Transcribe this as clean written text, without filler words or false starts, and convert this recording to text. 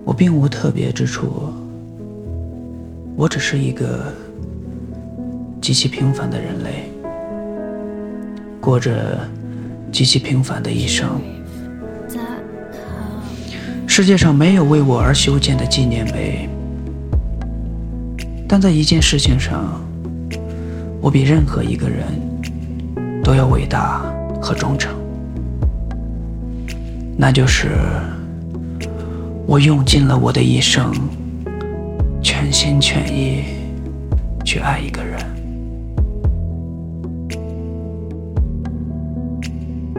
我并无特别之处，我只是一个极其平凡的人类，过着极其平凡的一生。世界上没有为我而修建的纪念碑，但在一件事情上，我比任何一个人都要伟大和忠诚，那就是我用尽了我的一生，全心全意去爱一个人。